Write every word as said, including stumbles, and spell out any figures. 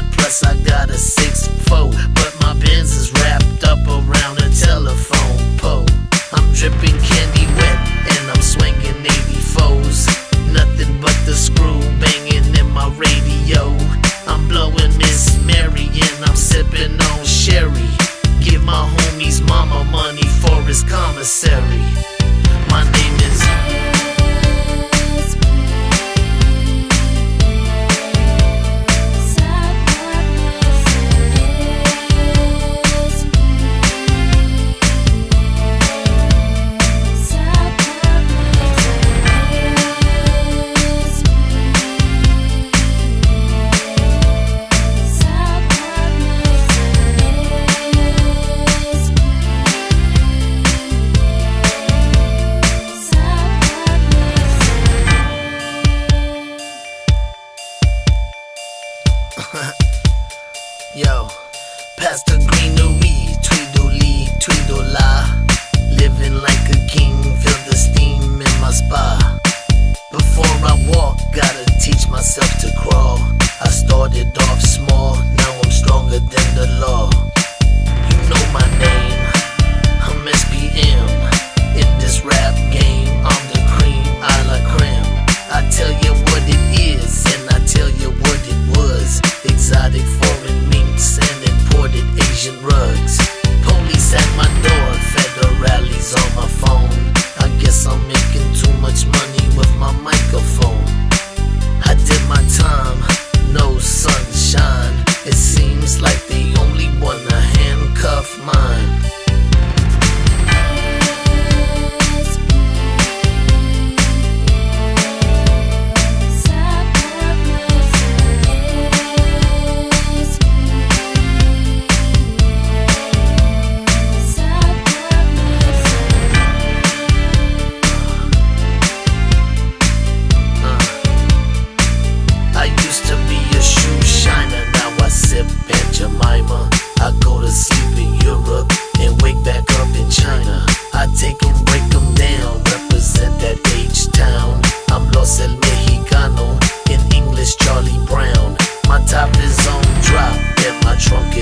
plus I got a six four. But my Benz is wrapped up around a telephone pole. I'm dripping candy wet and I'm swinging eighty-fours. Nothing but the screw banging in my radio. I'm blowing Miss Mary and I'm sipping on sherry. Give my homies mama money for his commissary. My name is yo, past the greenery, Tweedledee, Tweedle-la. Living like a king, feel the steam in my spa. Before I walk, gotta teach myself to crawl. I started off small, now I'm stronger than the law. You know my name, I'm S P M. In this rap game, I'm the cream a la creme. I tell you what it is, and I tell you what it was. Exotic foreign minks and imported Asian rugs. Police at my door, federales on my phone. I guess I'm making too much money with my microphone. I did my time, no sunshine. It seems like they only wanna handcuff mine. Jemima, I go to sleep in Europe and wake back up in China. I take them, break them down, represent that H-town. I'm Los El Mexicano, in English Charlie Brown. My top is on drop and my trunk